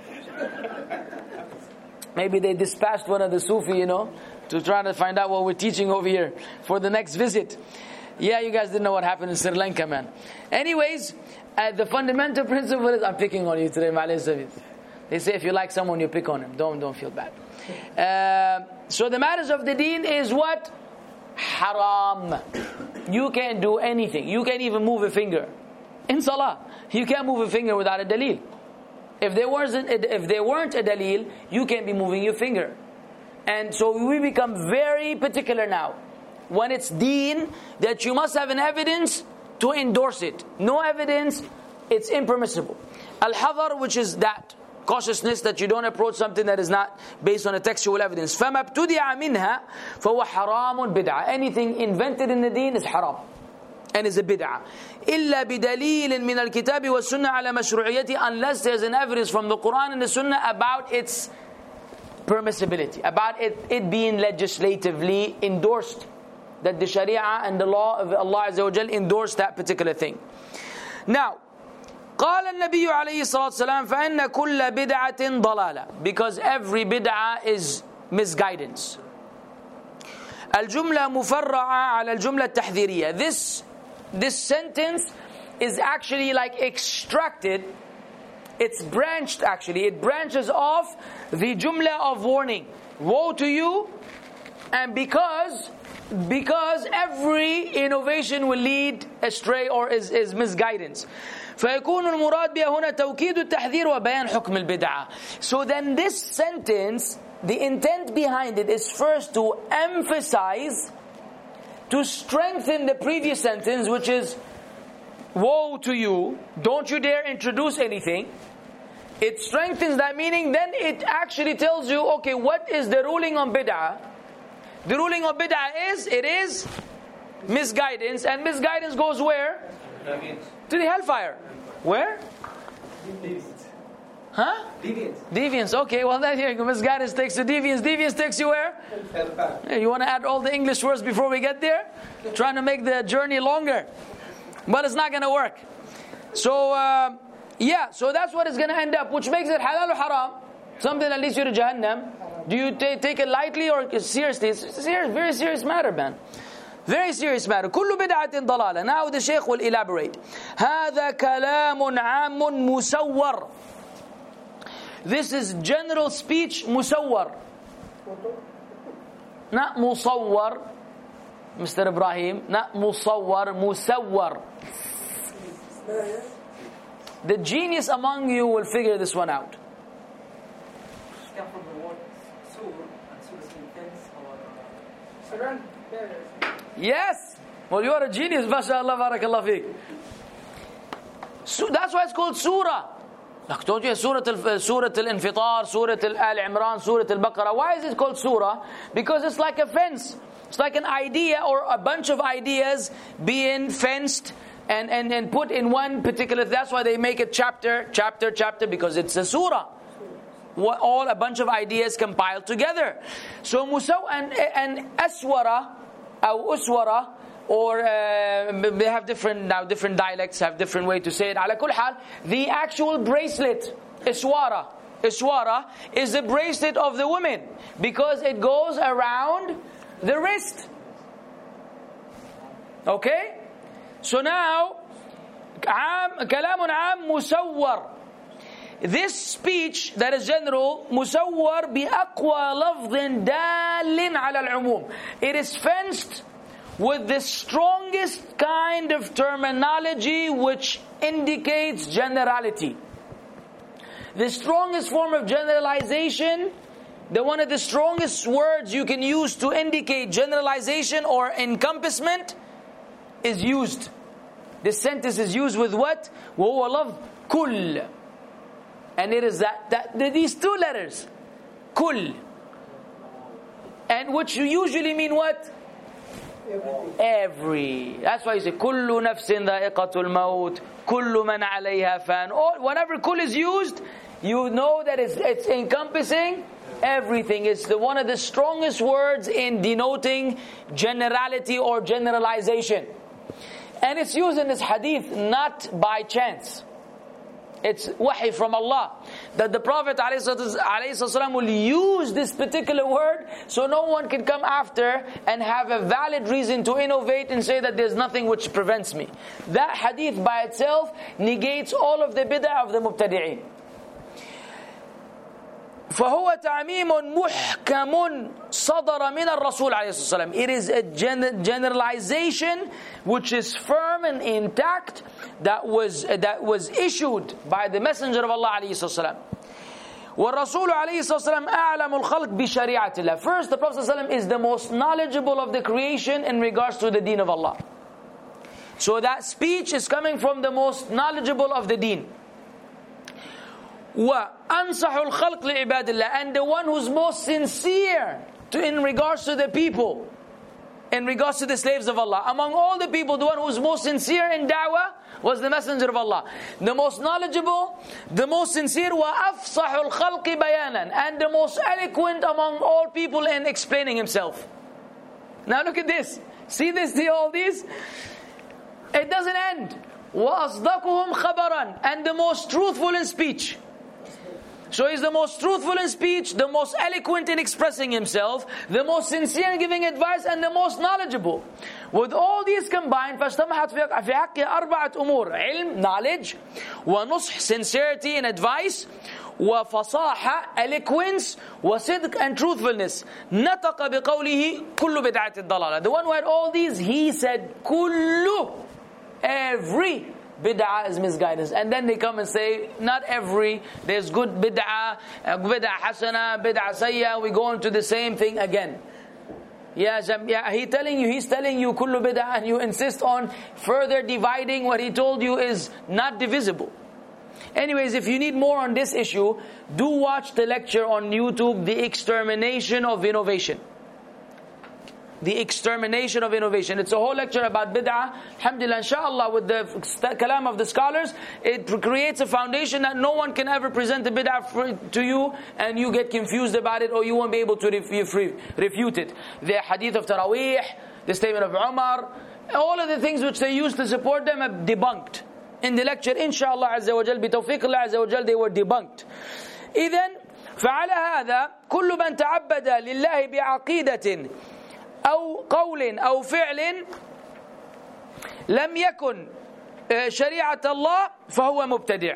Maybe they dispatched one of the Sufi, to try to find out what we're teaching over here for the next visit. Yeah, you guys didn't know what happened in Sri Lanka, man. Anyways, the fundamental principle is, I'm picking on you today, Ma'alai. They say if you like someone, you pick on him. Don't feel bad. So the matters of the deen is what? Haram. You can't do anything. You can't even move a finger. In salah, you can't move a finger without a dalil. If there weren't a dalil, you can't be moving your finger. And so we become very particular now. When it's deen, that you must have an evidence to endorse it. No evidence, it's impermissible. Al-Hadar, which is that cautiousness, that you don't approach something that is not based on a textual evidence. فَمَا ابْتُدِعَ مِنْهَا فَهُوَ حَرَامٌ بِدْعَةٌ. Anything invented in the deen is haram and is a bid'ah. إِلَّا بِدَلِيلٍ مِنَ الْكِتَابِ وَالسُّنَّةِ عَلَى مَشْرُعِيَّتِ. Unless there's an evidence from the Quran and the Sunnah about its permissibility, about it being legislatively endorsed, that the Sharia and the law of Allah Azza wa Jal endorse that particular thing. Now, قال النبي عليه الصلاة والسلام فإن كل بدعة ضلالة. Because every bid'ah is misguidance. الجملة مفرعة على الجملة التحذيرية. This sentence is actually like extracted. It's branched actually. It branches off the jumla of warning. Woe to you. And because every innovation will lead astray or is misguidance. فيكون المراد بها هنا توكيد التحذير وبيان حكم البدعة. So then this sentence, the intent behind it is first to emphasize, to strengthen the previous sentence, which is woe to you, don't you dare introduce anything. It strengthens that meaning, then it actually tells you, okay, what is the ruling on bid'ah? The ruling of bid'ah is misguidance, and misguidance goes where? To the hellfire. Where? Deviance. Huh? Deviance. Deviance. Okay, well then here, misguidance takes to deviance. Deviance takes you where? Hellfire. Yeah, you want to add all the English words before we get there? Trying to make the journey longer. But it's not going to work. So, so that's what it's going to end up, which makes it halal or haram. Something that leads you to Jahannam. Do you take it lightly or seriously? It's a serious, very serious matter, man. Very serious matter. كل بدعة ضلالة. Now the Shaykh will elaborate. هذا كلام عام مسور. This is general speech مسور. Not مصور. Mr. Ibrahim. Not مصور. مسور. The genius among you will figure this one out. Come from the word sur, and sur is fence or surround. Yes. Well, you are a genius, mashallah, barakallah fiqh. So that's why it's called surah. Like, don't you, Surah Al-Infitar, Surah Al-Imran, Surah Al-Baqarah. Why is it called surah? Because it's like a fence. It's like an idea or a bunch of ideas being fenced and put in one particular. That's why they make it chapter, because it's a surah. All a bunch of ideas compiled together. So Musaw and Aswara, or Uswara, or they have different dialects have different way to say it. Ala kul hal, the actual bracelet, Iswara is the bracelet of the women because it goes around the wrist. Okay? So now, كلام عام مسور. This speech that is general, مسور بأقوى لفظ دال على العموم. It is fenced with the strongest kind of terminology which indicates generality. The strongest form of generalization that one of the strongest words you can use to indicate generalization or encompassment is used. This sentence is used with what? وَهُوَ لَفْظ كُلْ. And it is these two letters. Kul. And which usually mean what? Every. That's why you say كُلُّ نَفْسٍ ذَائِقَةُ الْمَوْتِ كُلُّ مَنْ عَلَيْهَا فَانٍ. Whenever kul is used, you know that it's encompassing everything. It's one of the strongest words in denoting generality or generalization. And it's used in this hadith not by chance. It's wahi from Allah. That the Prophet ﷺ will use this particular word so no one can come after and have a valid reason to innovate and say that there's nothing which prevents me. That hadith by itself negates all of the bid'ah of the mubtadi'een. فهو تعميم محكم صدر من الرسول عليه الصلاة والسلام. It is a generalization which is firm and intact that was issued by the Messenger of Allah عليه الصلاة والسلام. والرسول عليه الصلاة والسلام أعلم الخلق بشريعة الله. First, the Prophet صلى الله عليه وسلم is the most knowledgeable of the creation in regards to the deen of Allah. So that speech is coming from the most knowledgeable of the deen. وَأَنْصَحُ الْخَلْقِ لِعِبَادِ اللَّهِ. And the one who's most sincere in regards to the people, in regards to the slaves of Allah. Among all the people, the one who's most sincere in da'wah was the Messenger of Allah. The most knowledgeable, the most sincere, وَأَفْصَحُ الْخَلْقِ بَيَانًا. And the most eloquent among all people in explaining himself. Now look at this. See this, see all these? It doesn't end. وَأَصْدَقُهُمْ خَبَرًا. And the most truthful in speech. So he's the most truthful in speech, the most eloquent in expressing himself, the most sincere in giving advice, and the most knowledgeable. With all these combined, فَاجْتَمَعَتْ فِي حَقِّهِ أَرْبَعَةُ أُمُورٍ. علم, knowledge, وَنُصْحِ, sincerity in advice, وَفَصَاحَ, eloquence, وَصِدْق, and truthfulness. نَطَقَ بِقَوْلِهِ كُلُّ بِدْعَةٍ ضَلَالَةٍ. The one who had all these, he said, كُلُّ, every bid'ah is misguidance. And then they come and say, not every, there's good bid'ah, bid'ah hasana, bid'ah sayya, we go into the same thing again. He's telling you kullu bid'ah, and you insist on further dividing what he told you is not divisible. Anyways, if you need more on this issue, do watch the lecture on YouTube, The Extermination of Innovation. The extermination of innovation. It's a whole lecture about bid'ah. Alhamdulillah, inshallah, with the kalam of the scholars, it creates a foundation that no one can ever present a bid'ah to you and you get confused about it, or you won't be able to refute it. The hadith of Taraweeh, the statement of Umar, all of the things which they used to support them are debunked. In the lecture, inshallah azza wa jal, bitawfiq Allah azza wa jal, they were debunked. إذن فعلى هذا كل من تعبد لله بعقيدة أو قول أو فعل لم يكن شريعة الله فهو مبتدع.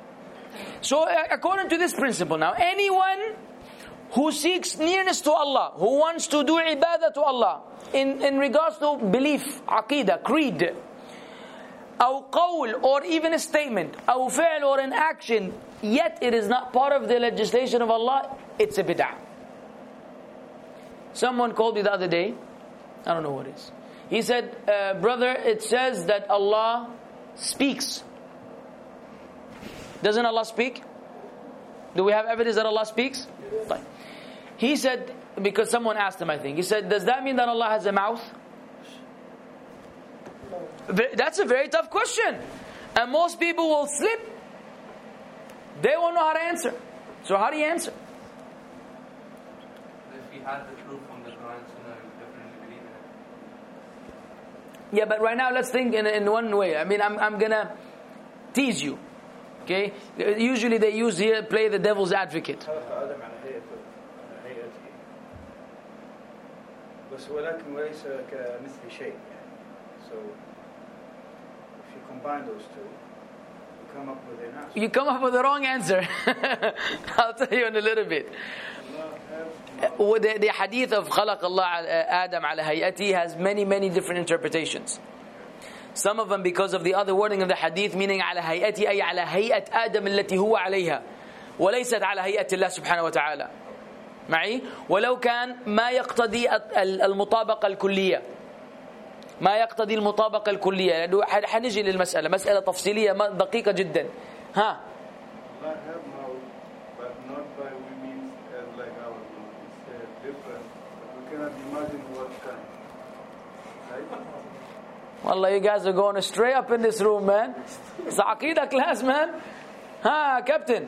So according to this principle now, anyone who seeks nearness to Allah, who wants to do ibadah to Allah in regards to belief, aqidah, creed, أو قول, or even a statement, أو فعل, or an action, yet it is not part of the legislation of Allah, it's a bid'ah. Someone called me the other day, I don't know what it is. He said, brother, it says that Allah speaks. Doesn't Allah speak? Do we have evidence that Allah speaks? Yes. He said, because someone asked him, I think, he said, does that mean that Allah has a mouth? That's a very tough question. And most people will slip. They won't know how to answer. So how do you answer? If we had the proof from the Quran, so I would definitely believe it. Yeah, but right now let's think in one way. I mean, I'm gonna tease you. Okay? Usually they use here, play the devil's advocate. So if you combine those two, you come up with an answer. You come up with the wrong answer. I'll tell you in a little bit. The hadith of خلق الله Adam على هيئته has many different interpretations. Some of them because of the other wording of the hadith, meaning على هيئته أي على هيئة آدم التي هو عليها وليست على هيئة الله سبحانه وتعالى. معي؟ ولو كان ما يقتضي المطابقة الكلية، ما يقتضي المطابقة الكلية، لأنه حنجي للمسألة، مسألة تفصيلية دقيقة جدا. ها والله you guys are going straight up in this room man. It's عقيدة class man. ها كابتن،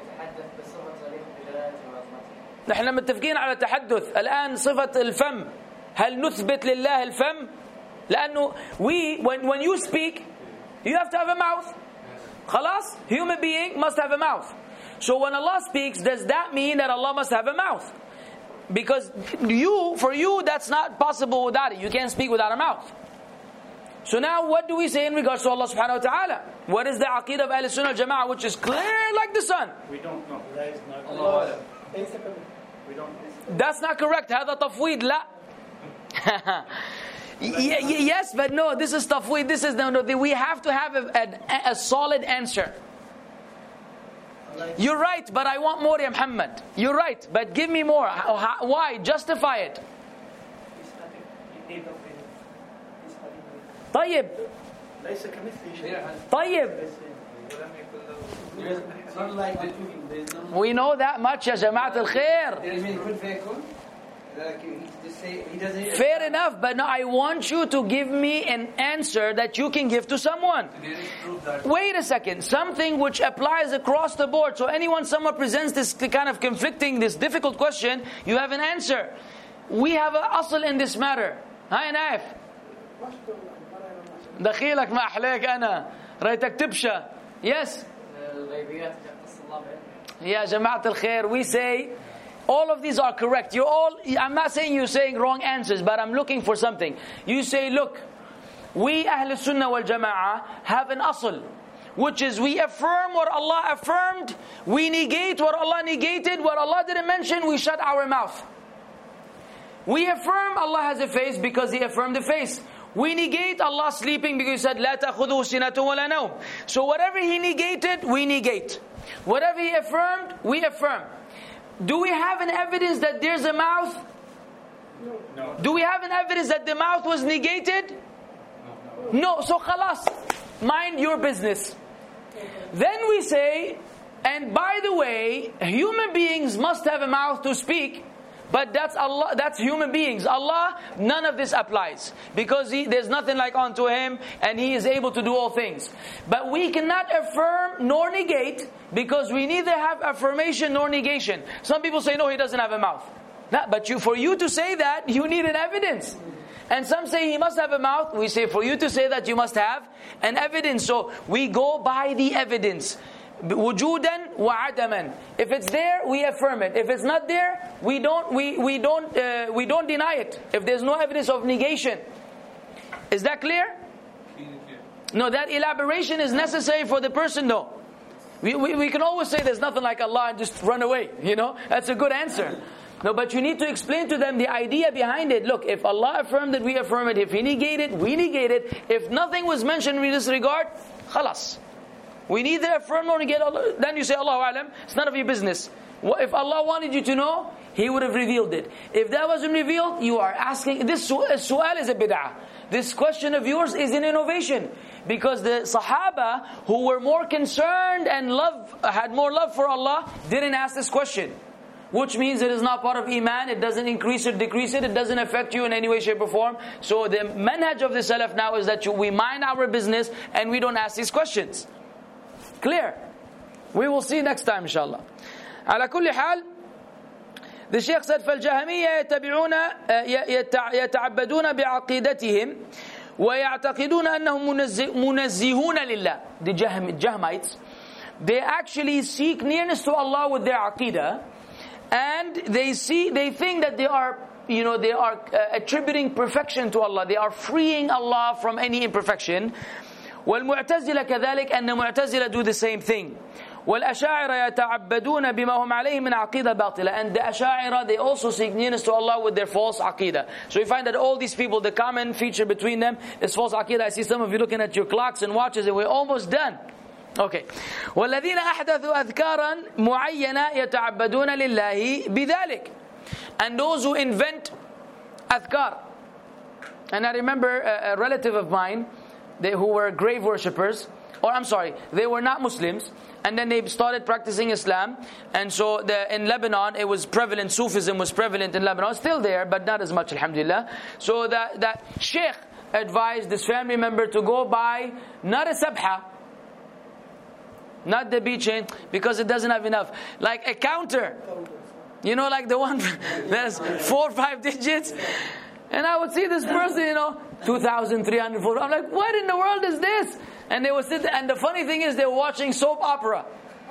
نحن متفقين على تحدث الآن صفة الفم. هل نثبت لله الفم؟ لأنه when you speak you have to have a mouth. خلاص, human being must have a mouth. So when Allah speaks, does that mean that Allah must have a mouth? Because for you that's not possible without it. You can't speak without a mouth. So now what do we say in regards to Allah subhanahu wa ta'ala? What is the aqeedah of Ahl Sunnah al Jama'ah, which is clear like the sun? We don't know. We don't. That's not correct. هذا تفويض. لا. Yes, but no. This is tafweed. This is no. We have to have a solid answer. You're right, but I want more, ya Muhammad. You're right, but give me more. Why? Justify it. طيب. طيب. We know that much, ya Jama'at al-Khair. Fair enough, but now I want you to give me an answer that you can give to someone. Wait a second. Something which applies across the board. So someone presents this kind of conflicting, this difficult question, you have an answer. We have an asl in this matter. Hi Naif. دخيلك ما أحلاك أنا رأيتك تبشى. Yes. يا جماعة الخير, we say all of these are correct. I'm not saying you're saying wrong answers, but I'm looking for something. You say, look, we Ahl Sunnah wal Jama'ah have an asl, which is we affirm what Allah affirmed, we negate what Allah negated, what Allah didn't mention, we shut our mouth. We affirm Allah has a face because He affirmed the face. We negate Allah sleeping because He said, لا تأخذه سنة ولا نوم. So whatever He negated, we negate. Whatever He affirmed, we affirm. Do we have an evidence that there's a mouth? No. Do we have an evidence that the mouth was negated? No. So khalas, mind your business. Then we say, and by the way, human beings must have a mouth to speak. But that's Allah, that's human beings. Allah, none of this applies. Because there's nothing like unto Him, and He is able to do all things. But we cannot affirm nor negate, because we neither have affirmation nor negation. Some people say, no, He doesn't have a mouth. No, but for you to say that, you need an evidence. And some say He must have a mouth. We say for you to say that, you must have an evidence. So we go by the evidence. Wujudan wa adaman. If it's there, we affirm it. If it's not there, we don't deny it. If there's no evidence of negation. Is that clear? No, that elaboration is necessary for the person though. We can always say there's nothing like Allah and just run away, That's a good answer. No, but you need to explain to them the idea behind it. Look, if Allah affirmed it, we affirm it. If He negated, we negate it. If nothing was mentioned in this regard, khalas. We neither affirm nor negate Allah. Then you say, Allahu Alam, it's none of your business. If Allah wanted you to know, He would have revealed it. If that wasn't revealed, you are asking. This su'al is a bid'ah. This question of yours is an innovation. Because the Sahaba, who were more concerned and had more love for Allah, didn't ask this question. Which means it is not part of Iman, it doesn't increase or decrease it doesn't affect you in any way, shape or form. So the manhaj of the Salaf now is that we mind our business and we don't ask these questions. Clear? We will see next time inshallah. على كل حال, the Shaykh said, فالجهمية يتعبدون بعقيدتهم ويعتقدون أنهم منزهون لله. The Jahmites, they actually seek nearness to Allah with their aqidah, and they think that they are attributing perfection to Allah. They are freeing Allah from any imperfection. والمعتزلة كذلك, and the Mu'tazila do the same thing. والأشاعرة يتعبدون بما هم عليه من عقيدة باطلة. And the Asha'ira, they also seek nearness to Allah with their false aqidah. So you find that all these people, the common feature between them is false aqidah. I see some of you looking at your clocks and watches and we're almost done. Okay. والذين أحدثوا أذكارا معينة يتعبدون لله بذلك. and those who invent adhkar. And I remember a relative of mine, who were grave worshippers, they were not Muslims, and then they started practicing Islam. And so in Lebanon, it was prevalent, Sufism was prevalent in Lebanon, still there, but not as much, alhamdulillah. So that sheikh advised this family member to go buy not a sabha, not the bead chain, because it doesn't have enough, like a counter, like the one that's 4 or 5 digits. And I would see this person, 2,304. I'm like, what in the world is this? And they would sit there, and the funny thing is, they were watching soap opera.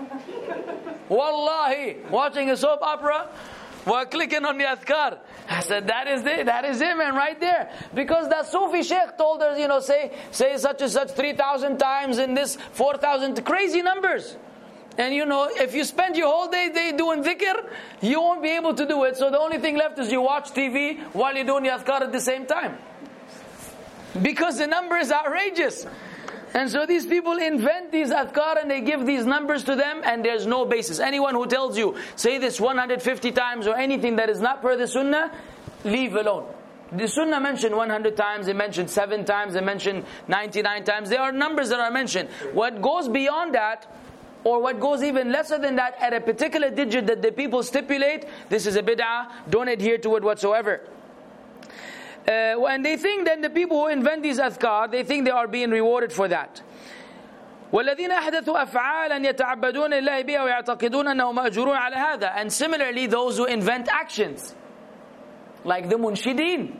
Wallahi, watching a soap opera while clicking on the adhkar. I said, that is it, man, right there. Because that Sufi sheikh told us, say such and such 3,000 times in this 4,000, crazy numbers. And if you spend your whole day doing dhikr, you won't be able to do it. So the only thing left is you watch TV while you're doing the adhkar at the same time. Because the number is outrageous. And so these people invent these adhkar and they give these numbers to them, and there's no basis. Anyone who tells you, say this 150 times or anything that is not per the sunnah, leave alone. The sunnah mentioned 100 times, it mentioned 7 times, it mentioned 99 times. There are numbers that are mentioned. What goes beyond that, or what goes even lesser than that, at a particular digit that the people stipulate, this is a bid'ah, don't adhere to it whatsoever. And they think that the people who invent these adhkar, they think they are being rewarded for that. وَالَّذِينَ أَحْدَثُوا أَفْعَالًا يَتَعَبَّدُونَ لِلَّهِ بِهَا وَيَعْتَقِدُونَ أَنَّهُمْ مَأْجُورُونَ عَلَى هَذَا. And similarly, those who invent actions, like the munshideen.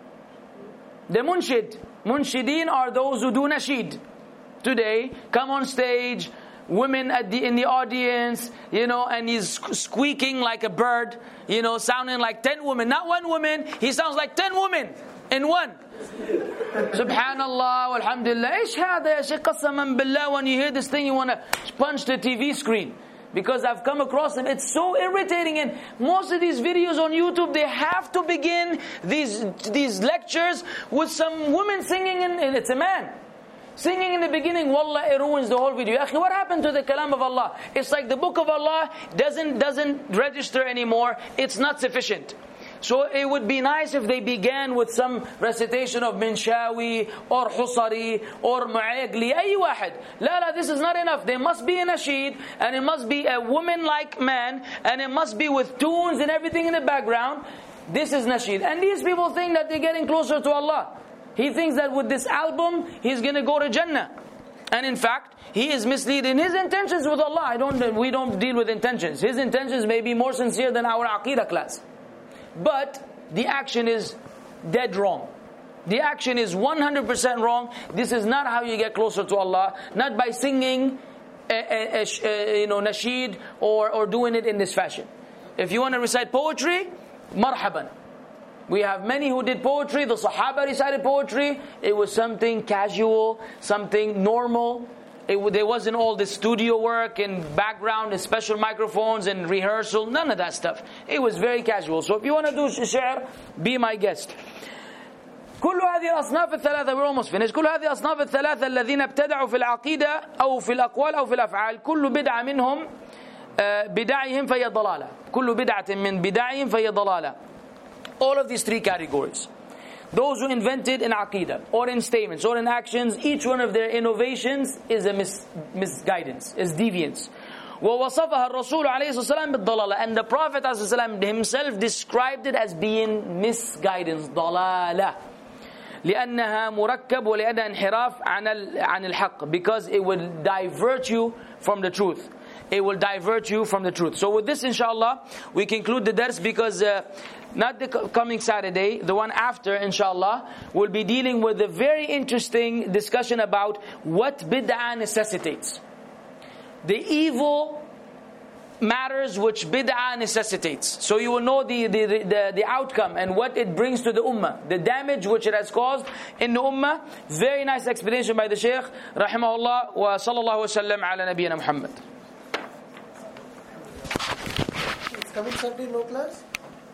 The munshideen are those who do nasheed. Today, come on stage, women in the audience, and he's squeaking like a bird, sounding like 10 women. Not one woman, he sounds like 10 women in one. Subhanallah, alhamdulillah. Ish hada ya shaykh, qasaman billah. When you hear this thing, you want to punch the TV screen. Because I've come across them, it's so irritating. And most of these videos on YouTube, they have to begin these lectures with some woman singing, and it's a man singing in the beginning. Wallah, it ruins the whole video. Akhi, what happened to the kalam of Allah? It's like the book of Allah doesn't register anymore. It's not sufficient. So it would be nice if they began with some recitation of Minshawi or Husari or Mu'agli, ay wahid. La, this is not enough. There must be a nasheed, and it must be a woman-like man, and it must be with tunes and everything in the background. This is nasheed. And these people think that they're getting closer to Allah. He thinks that with this album, he's going to go to Jannah. And in fact, he is misleading his intentions with Allah. We don't deal with intentions. His intentions may be more sincere than our Aqidah class. But the action is dead wrong. The action is 100% wrong. This is not how you get closer to Allah. Not by singing nasheed or doing it in this fashion. If you want to recite poetry, marhaban. We have many who did poetry. The Sahaba recited poetry. It was something casual, something normal. There wasn't all this studio work and background and special microphones and rehearsal. None of that stuff. It was very casual. So if you want to do shi'r, be my guest. كل هذه الأصناف الثلاثة, we're almost finished. كل هذه الأصناف الثلاثة الذين ابتدعوا في العقيدة أو في الأقوال أو في الأفعال, كل بدعة منهم بدعهم فهي ضلالة. كل بدعة من بدعهم فهي ضلالة. All of these 3 categories. Those who invented in Aqidah, or in statements, or in actions, each one of their innovations is a misguidance, is deviance. وَوَصَفَهَا الرَّسُولُ عَلَيْهِ الصَّلَاةُ وَالسَّلَامُ. And the Prophet ﷺ himself described it as being misguidance, ضَلَالَةٌ. لأنها مركب ولأنها انحراف عن الحق. Because it will divert you from the truth. It will divert you from the truth. So with this, inshallah, we conclude the dars, because not the coming Saturday, the one after, inshallah, we'll be dealing with a very interesting discussion about what bid'ah necessitates. The evil matters which bid'ah necessitates. So you will know the outcome and what it brings to the ummah, the damage which it has caused in the ummah. Very nice explanation by the Shaykh, rahimahullah, wa sallallahu wa sallam ala nabiyyina Muhammad. It's coming Saturday, no class?